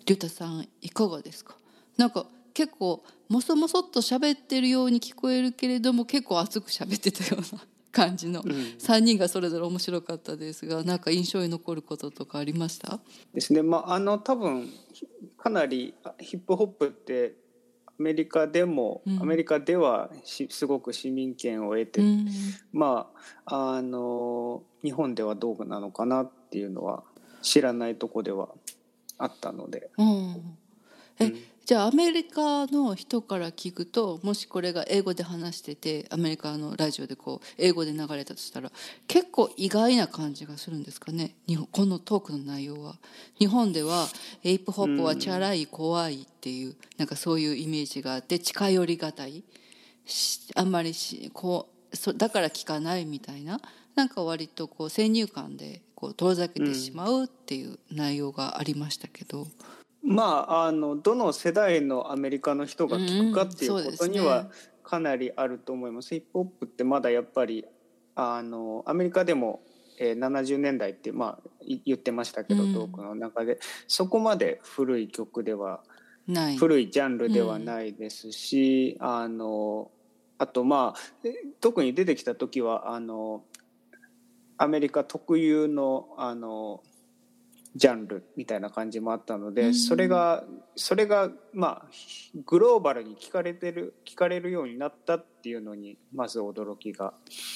竜太さんいかがですか？なんか結構もそもそっと喋ってるように聞こえるけれども、結構熱く喋ってたような感じの3人がそれぞれ面白かったですが、なんか印象に残ることとかありました？ ですね。多分かなりヒップホップってアメリカではすごく市民権を得て、日本ではどうなのかなっていうのは知らないとこではあったので、 じゃあアメリカの人から聞くと、もしこれが英語で話しててアメリカのラジオでこう英語で流れたとしたら、結構意外な感じがするんですかね。このトークの内容は日本ではヒップホップはチャラい怖いっていう、なんかそういうイメージがあって、近寄りがたい、あんまりだから聞かないみたいな、なんか割とこう先入観でこう遠ざけてしまうっていう内容がありましたけど、 どの世代のアメリカの人が聞くかっていうことにはかなりあると思います。ヒップホップってまだやっぱりアメリカでも70年代って言ってましたけど、トークの中でそこまで古い曲ではない、古いジャンルではないですし、あと特に出てきた時はアメリカ特有のジャンルみたいな感じもあったので、それがグローバルに聞かれるようになったっていうのにまず驚きが、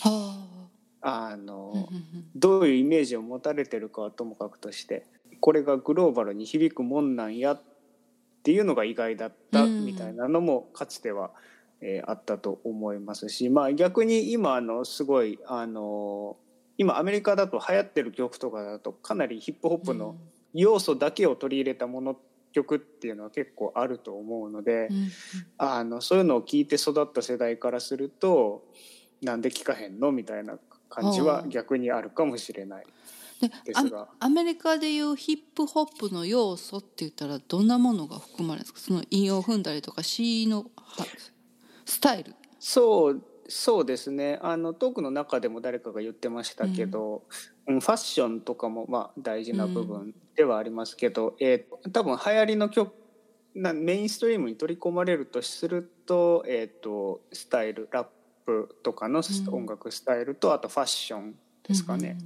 どういうイメージを持たれてるかはともかくとして、これがグローバルに響くもんなんやっていうのが意外だったみたいなのもかつてはあったと思いますし、逆に今すごい今アメリカだと流行ってる曲とかだとかなりヒップホップの要素だけを取り入れた曲っていうのは結構あると思うので、そういうのを聞いて育った世代からすると、なんで聞かへんのみたいな感じは逆にあるかもしれないですが、 アメリカでいうヒップホップの要素って言ったらどんなものが含まれるんですか？その韻を踏んだりとか詩のスタイル。 そうですね。トークの中でも誰かが言ってましたけど、ファッションとかも大事な部分ではありますけど、多分流行りの曲メインストリームに取り込まれるとすると、スタイル、ラップとかの音楽スタイルと、あとファッションですかね。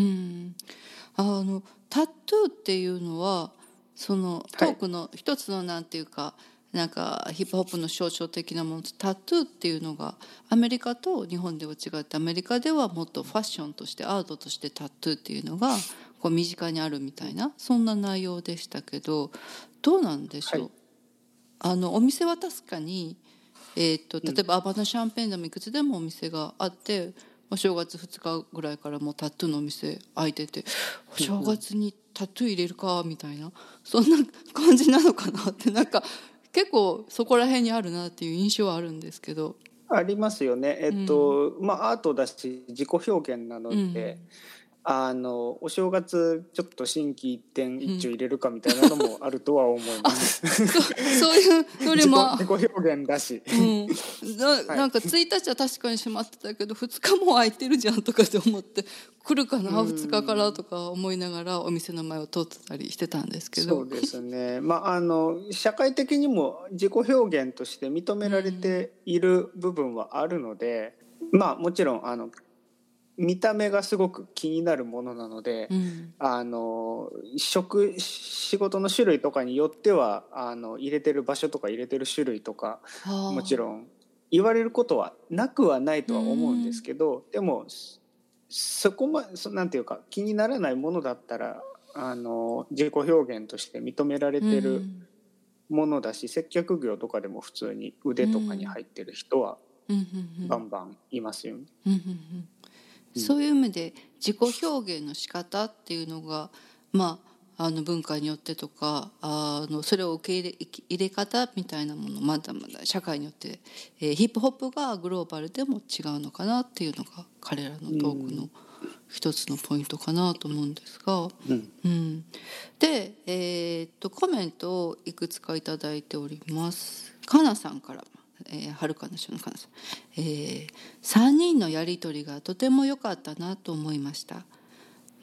タトゥーっていうのはそのトークの一つのなんていうか、なんかヒップホップの象徴的なもの、タトゥーっていうのがアメリカと日本では違って、アメリカではもっとファッションとしてアートとしてタトゥーっていうのがこう身近にあるみたいな、そんな内容でしたけど、どうなんでしょう。お店は確かに、例えばアバナシャンペーンでもいくつでもお店があって、正月2日ぐらいからもうタトゥーのお店開いてて、正月にタトゥー入れるかみたいな、そんな感じなのかなって、なんか結構そこら辺にあるなっていう印象はあるんですけど。 ありますよね。アートだし自己表現なので、お正月ちょっと心機一転一丁入れるかみたいなのもあるとは思います。 そういうよりも自己表現だし、 なんか1日は確かに閉まってたけど2日も空いてるじゃんとかって思って、来るかな2日からとか思いながらお店の前を通ってたりしてたんですけど。 そうですね。社会的にも自己表現として認められている部分はあるので、もちろん見た目がすごく気になるものなので、仕事の種類とかによっては入れてる場所とか入れてる種類とか、もちろん言われることはなくはないとは思うんですけど、でもそこなんていうか気にならないものだったら自己表現として認められてるものだし、接客業とかでも普通に腕とかに入ってる人はバンバンいますよね。 そういう意味で自己表現の仕方っていうのが、文化によってとかそれを受け入れ方みたいなもの、まだまだ社会によって、ヒップホップがグローバルでも違うのかなっていうのが彼らのトークの一つのポイントかなと思うんですが、で、コメントをいくつかいただいております。かなさんから。はるかの人の感想、3人のやり取りがとても良かったなと思いました。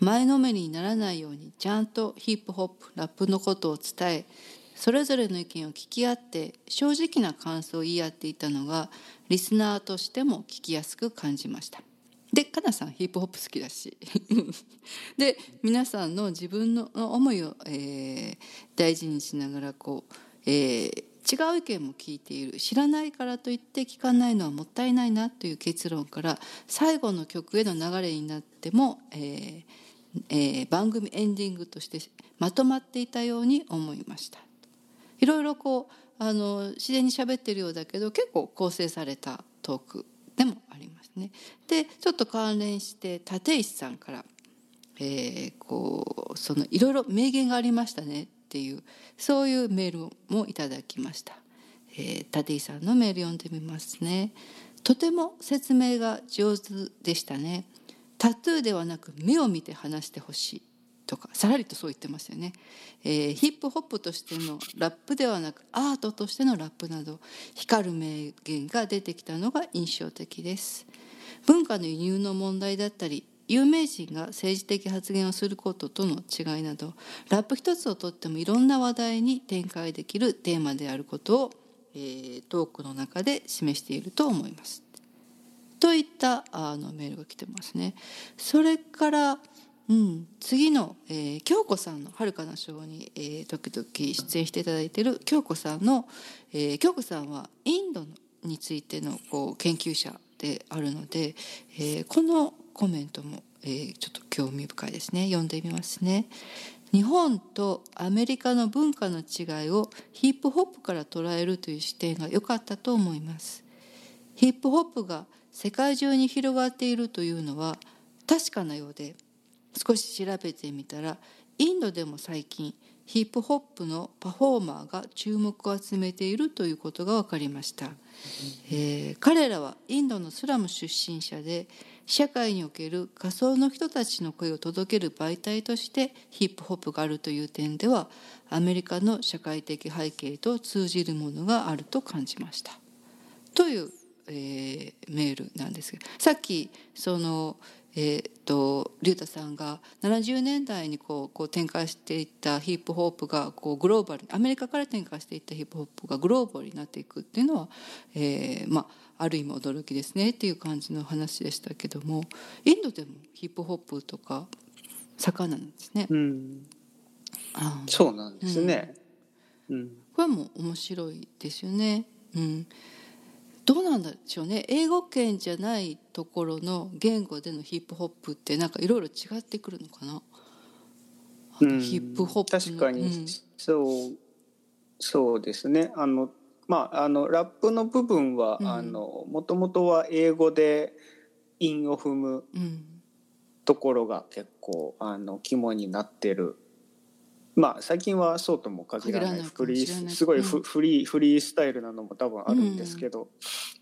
前のめりにならないようにちゃんとヒップホップラップのことを伝え、それぞれの意見を聞き合って正直な感想を言い合っていたのがリスナーとしても聞きやすく感じました。で、かなさんヒップホップ好きだしで、皆さんの自分の思いを、大事にしながら違う意見も聞いている。知らないからといって聞かないのはもったいないなという結論から最後の曲への流れになっても、番組エンディングとしてまとまっていたように思いました。いろいろ自然に喋ってるようだけど結構構成されたトークでもありますね。でちょっと関連して立石さんから、いろいろ名言がありましたねっていうそういうメールもいただきました。立石さんのメール読んでみますね。とても説明が上手でしたね。タトゥーではなく目を見て話してほしいとかさらりとそう言ってますよね。ヒップホップとしてのラップではなくアートとしてのラップなど光る名言が出てきたのが印象的です。文化の輸入の問題だったり有名人が政治的発言をすることとの違いなどラップ一つをとってもいろんな話題に展開できるテーマであることを、トークの中で示していると思いますといったメールが来てますね。それから次の、京子さんの遥かな章に、時々出演していただいている京子さんの、京子さんはインドについての研究者であるので、このコメントも、ちょっと興味深いですね。読んでみますね。日本とアメリカの文化の違いをヒップホップから捉えるという視点が良かったと思います。ヒップホップが世界中に広がっているというのは確かなようで、少し調べてみたらインドでも最近ヒップホップのパフォーマーが注目を集めているということが分かりました。彼らはインドのスラム出身者で社会における仮想の人たちの声を届ける媒体としてヒップホップがあるという点ではアメリカの社会的背景と通じるものがあると感じましたという、メールなんですけど、さっき龍太さんが70年代に展開していったヒップホップがグローバル、アメリカから展開していったヒップホップがグローバルになっていくっていうのは、ある意味驚きですねっていう感じの話でしたけども、インドでもヒップホップとか盛んなんですね。 そうなんですね。 これも面白いですよね。どうなんでしょうね。英語圏じゃないところの言語でのヒップホップってなんかいろいろ違ってくるのかな。ヒップホップの確かに、そうですね。ラップの部分はもともとは英語で韻を踏むところが結構肝になってる。最近はそうとも限らないすごいフリースタイルなのも多分あるんですけど、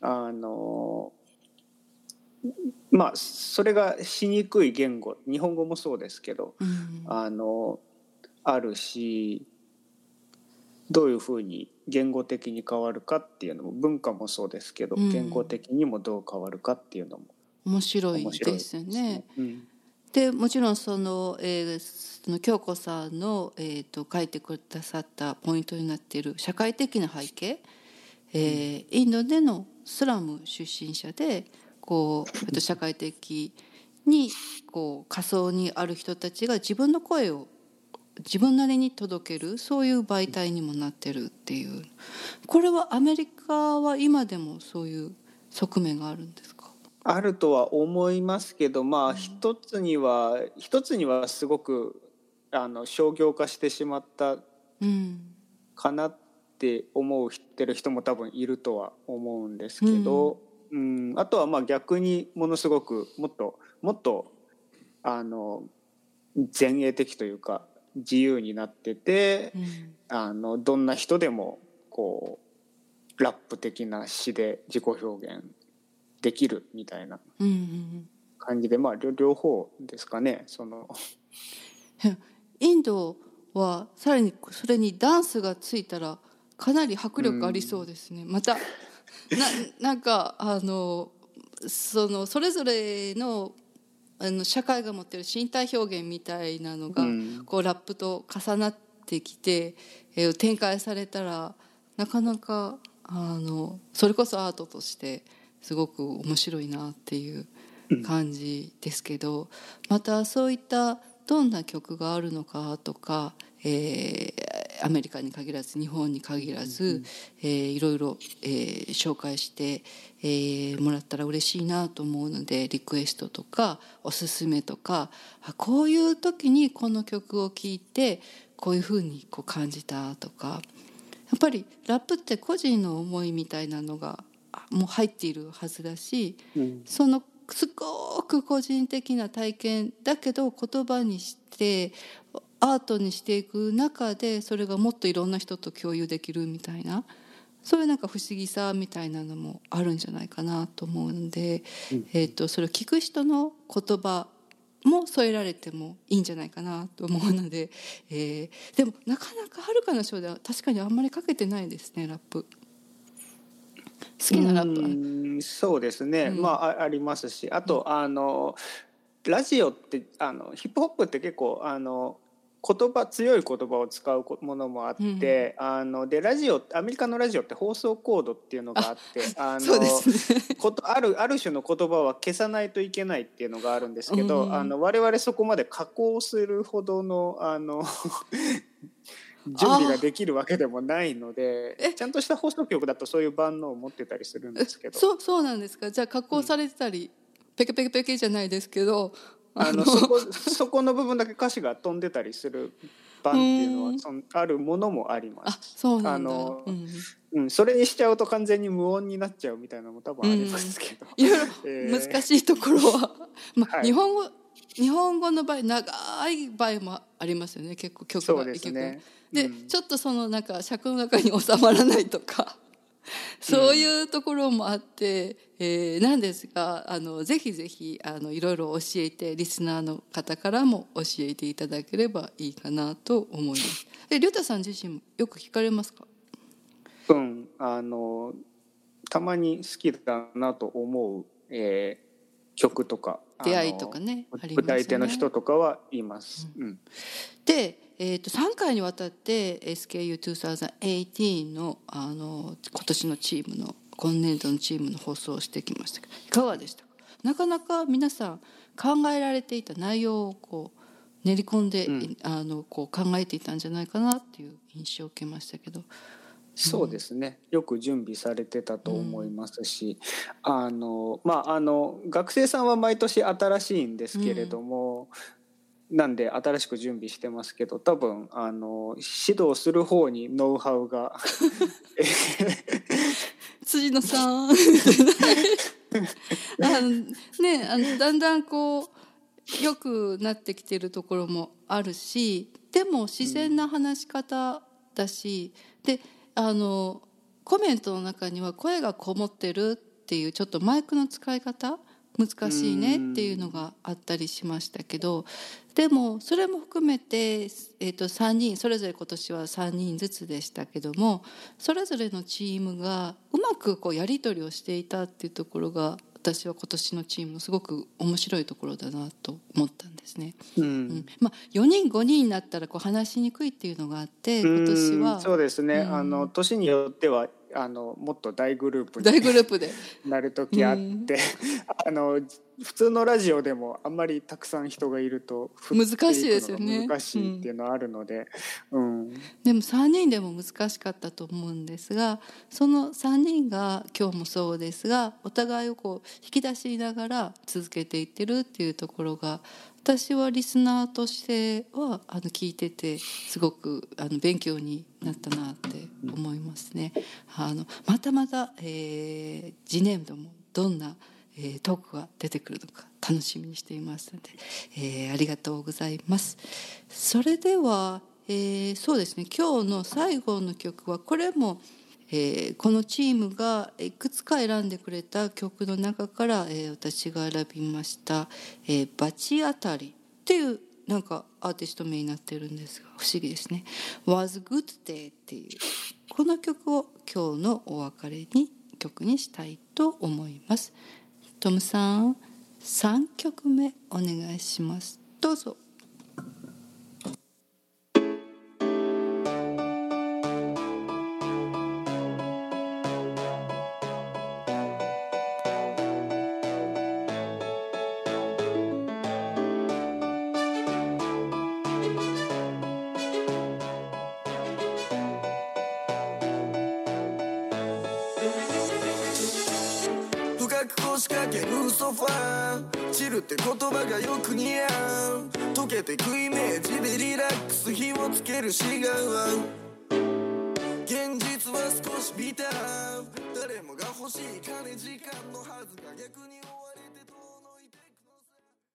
それがしにくい言語、日本語もそうですけど、あるし、どういうふうに言語的に変わるかっていうのも、文化もそうですけど、言語的にもどう変わるかっていうのも面白いですね。でもちろん京子さんの、書いてくださったポイントになっている社会的な背景、インドでのスラム出身者で社会的に仮想にある人たちが自分の声を自分なりに届ける、そういう媒体にもなってるっていう、これはアメリカは今でもそういう側面があるんですか？ あるとは思いますけど、一つにはすごく商業化してしまったかなって思ってる人も多分いるとは思うんですけど、あとは逆にものすごくもっと前衛的というか自由になってて、どんな人でもラップ的な詩で自己表現できるみたいな感じで、両方ですかね。 インドはさらにそれにダンスがついたらかなり迫力ありそうですね。またなんかそれぞれの社会が持っている身体表現みたいなのが、こうラップと重なってきて、展開されたらなかなかそれこそアートとしてすごく面白いなっていう感じですけど、またそういったどんな曲があるのかとか、アメリカに限らず日本に限らず、いろいろ、紹介して、もらったら嬉しいなと思うので、リクエストとかおすすめとか、こういう時にこの曲を聴いてこういうふうにこう感じたとか、やっぱりラップって個人の思いみたいなのがもう入っているはずだし、そのすごく個人的な体験だけど言葉にしてアートにしていく中で、それがもっといろんな人と共有できるみたいな、そういうなんか不思議さみたいなのもあるんじゃないかなと思うので、それを聞く人の言葉も添えられてもいいんじゃないかなと思うので、でもなかなかはるかのショーでは確かにあんまりかけてないですね、ラップ。好きなラップ。 そうですね、ありますし、あと、ラジオってヒップホップって結構強い言葉を使うものもあって、でアメリカのラジオって放送コードっていうのがあってそうですねある種の言葉は消さないといけないっていうのがあるんですけど、我々そこまで加工するほどの準備ができるわけでもないので、ちゃんとした放送局だとそういう万能を持ってたりするんですけど。 そうなんですか。じゃあ加工されてたり、ペケペケペケじゃないですけど、 そこの部分だけ歌詞が飛んでたりする版っていうのはあるものもあります。 そうなんだ。 それにしちゃうと完全に無音になっちゃうみたいなのも多分ありますけど、 いろいろ難しいところは、日本語の場合長い場合もありますよね、結構曲が。 そうですね。 で、ちょっとそのなんか尺の中に収まらないとかそういうところもあって、なんですがぜひぜひいろいろ教えて、リスナーの方からも教えていただければいいかなと思います。りょうたさん自身もよく聞かれますか？ たまに好きだなと思う、曲とか出会いとかね、ありますよね。 歌い手の人とかはいます。 で、3回にわたって SKU2018 の今年のチームの今年度のチームの放送をしてきましたけど、いかがでしたか？なかなか皆さん考えられていた内容をこう練り込んで、こう考えていたんじゃないかなっていう印象を受けましたけど。 そうですね、よく準備されてたと思いますし、学生さんは毎年新しいんですけれども、なんで新しく準備してますけど、多分指導する方にノウハウが辻野さんだんだんこう良くなってきてるところもあるし、でも自然な話し方だし、でコメントの中には声がこもってるっていう、ちょっとマイクの使い方難しいねっていうのがあったりしましたけど、でもそれも含めて、3人それぞれ今年は3人ずつでしたけども、それぞれのチームがうまくこうやり取りをしていたっていうところが、私は今年のチームのすごく面白いところだなと思ったんですね。4人5人になったらこう話しにくいっていうのがあって、今年はそうですね、年によってはもっと大グループでなる時あって普通のラジオでもあんまりたくさん人がいると難しいですよね。 難しいっていうのはあるので、 でも3人でも難しかったと思うんですが、その3人が今日もそうですが、お互いをこう引き出しながら続けていってるっていうところが、私はリスナーとしては聞いててすごく勉強になったなって思いますね。またまた、次年度もどんなトークが出てくるのか楽しみにしていますので、ありがとうございます。それでは、そうですね、今日の最後の曲はこれも、このチームがいくつか選んでくれた曲の中から、私が選びました「バチ当たり」っていうなんかアーティスト名になってるんですが、不思議ですね。「Was Good Day」っていうこの曲を今日のお別れに曲にしたいと思います。トムさん、 3曲目お願いします。どうぞ。 深く腰掛けるソファー、チルって言葉がよく似合う。溶けてくイメージでリラックス、火をつけるシガー。現実は少しビター、誰もが欲しい金時間のはずが逆に追われて遠のいてくのさ。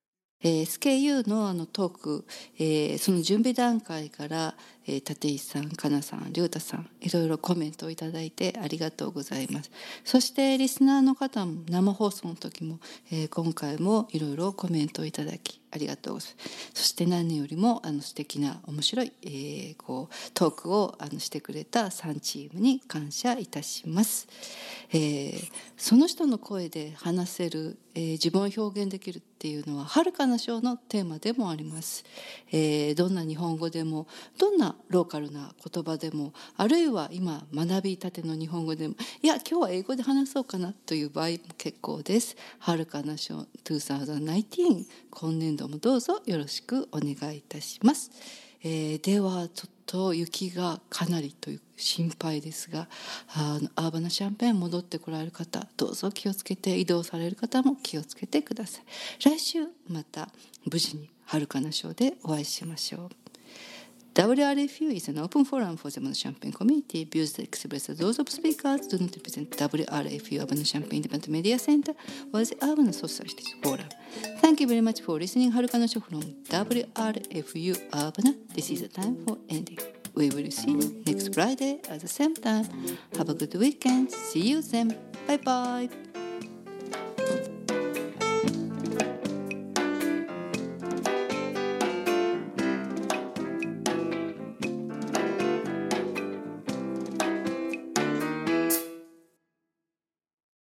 SKU のトーク、その準備段階から、立石さん、かなさん、りゅうたさん、いろいろコメントをいただいてありがとうございます。そしてリスナーの方も生放送の時も、今回もいろいろコメントをいただきありがとうございます。そして何よりも素敵な面白い、トークをしてくれた3チームに感謝いたします。その人の声で話せる、自分を表現できるっていうのは遥かな賞のテーマでもあります。どんな日本語でもどんなローカルな言葉でも、あるいは今学びたての日本語でも、いや今日は英語で話そうかなという場合も結構です。遥かな賞2019、今年度もどうぞよろしくお願いいたします。ではちょっと雪がかなりという心配ですが、アーバナシャンペーン戻ってこられる方どうぞ気をつけて、移動される方も気をつけてください。来週また無事に遥かな賞でお会いしましょう。WRFU is an open forum for the Urbana Champaign community. Views expressed by those of speakers do not represent WRFU Urbana Champaign Independent Media Center or the Urbana Society Forum. Thank you very much for listening. Harukana Show from WRFU Urbana. This is the time for ending. We will see you next Friday at the same time. Have a good weekend. See you then. Bye bye.